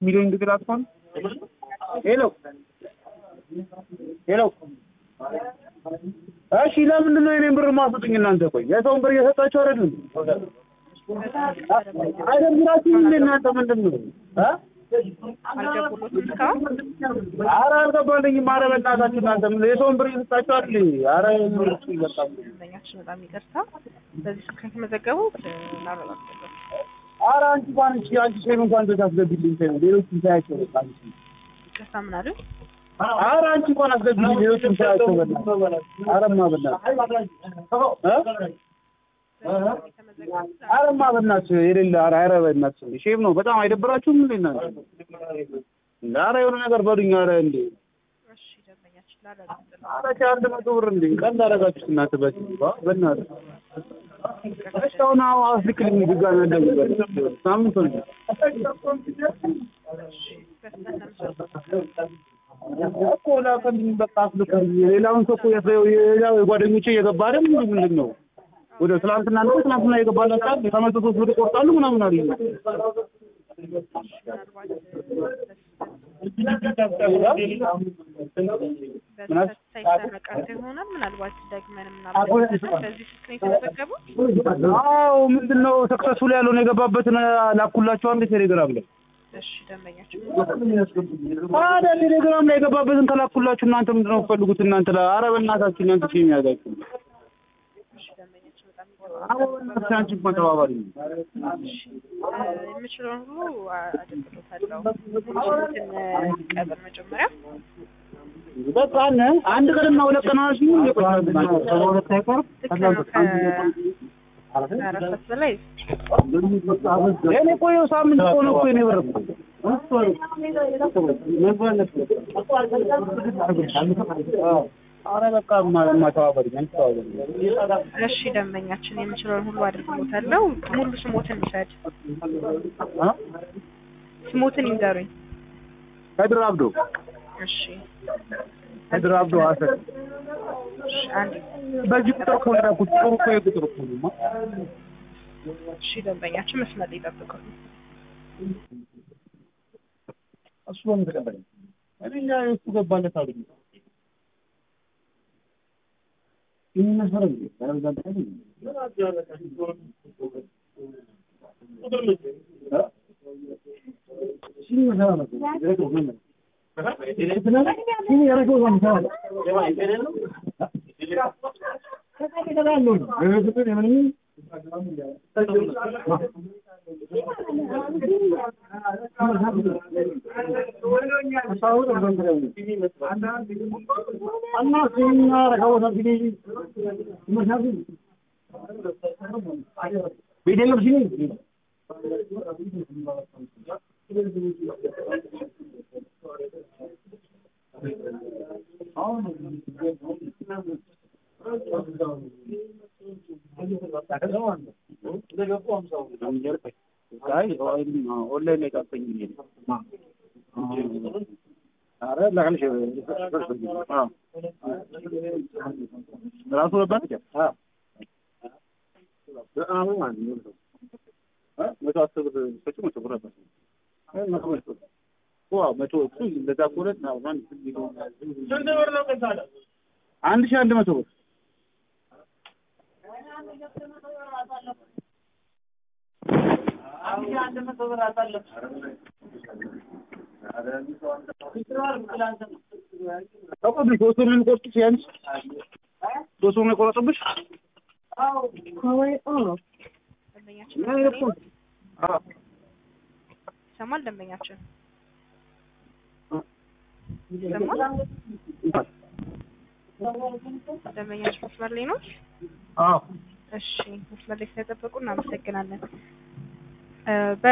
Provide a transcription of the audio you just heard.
ሚሊዮን ግድር አጥቷል። ሄሎ ሄሎ እሺ ለምንድን ነው የኔን ብር ማስጡኝ እናንተ? ቆይ የሰውን ብር እየሰጣችሁ አይደለም አይደብራችሁም እንዴ እናንተ? ምንድን ነው ኧረ አልገባልኝም። ኧረ በእናታችሁ እናንተ የሰውን ብር እየሰጣችሁ አይደል? ኧረ በጣም ይቅርታ በዚህ ስልክ ከተመዘገቡ ላረጋግጥ። ኧረ አንቺ ሼም እንኳን አስገቢልኝ ሌሎችን ሳያቸው ይቅርታ ምን አሉ? ኧረ አንቺ እንኳን አስገቢልኝ ሌሎችን ሳያቸው አረማ በእናትሽ የሌለ ኧረ በእናትሽ ሼም ነው በጣም አይደብራችሁም እንዴ እናንተ? ኧረ የሆነ ነገር በሉኝ። ኧረ እንዴ እሺ ደንበኛችን ላረጋግጥ። ኧረ 100 ብር እንዴ ቀን አደረጋችሁት እናንተ በእናትህ እስካሁን አስልክልኝ ድጋሚ እንደምበር ሳምንት ነው እኮ ላከልኝ በቃ አስልክልኝ። ሌላውን ሰው እኮ የሌላው የጓደኞቼ እየገባ አይደል? ምንድን ነው ወደ ትናንትና የገባላችሁ ተመልሶ ብር ቆርጣሉ ምናምን አለኝ። አዎ ምንድነው ሰክሰስፉል ያለው ነው የገባበትን ላኩላችሁ አንዴ ቴሌግራም ላይ። እሺ ደንበኛችሁ ታዲያ ቴሌግራም ላይ የገባበትን ከላኩላችሁ እናንተ ምንድነው የምትፈልጉት እናንተ? ኧረ በእናታችሁ እናንተ ሺህ የሚያዛችሁ አንቺ እንኳን ተባባሪ የምችለውን ሁሉ አደርግሎታለሁ። ቀበል መጀመሪያ በቃ አንድ ቀንና ሁለት ቀን አሽ ነው የቆየው ሁለት አይቀርም አረፈት በላይ እኔ ቆየው ሳምንት ሆነ እኮ እኔ ብር ኧረ በቃ ማተባበሪ እሺ ደንበኛችን የምችለውን ሁሉ አድርግሎታለሁ። ሙሉ ስሞትን ይሰድ ስሞትን ይንገሩኝ። ከድር አብዶ። እሺ ከድር አብዶ አሰር። እሺ አንዴ በዚህ ቁጥር እኮ ነው ቁጥሩ እኮ የቁጥር እኮ ነው። እሺ ደንበኛችን መስመር ይጠብቁ። እሱ ነው ተቀበለኝ እኛ እሱ ገባለት አሉኝ። ይሄን ነገር ነው ያለው ኦንላይን ላይ ጣፈኝ አረ ለአንቺ ራሱ ነበር አሁን ማን ነው መቶ አስር ብር መቶ ብር ነበር መቶ እሱ እንደዛ ኮረት ነው ማን ስንት ብር ነው ከታለ 1100 ብር ተቆብኝ ሶስቱን ቆርጥሽ ያንስ ሶስቱን ቆርጥብሽ አዎ ወይ ደንበኛችን ሰማል ደንበኛችን ሰማል ደንበኛችን መስመር ላይ ነው። አዎ እሺ መስመር ላይ ስለተጠበቁ እናመሰግናለን።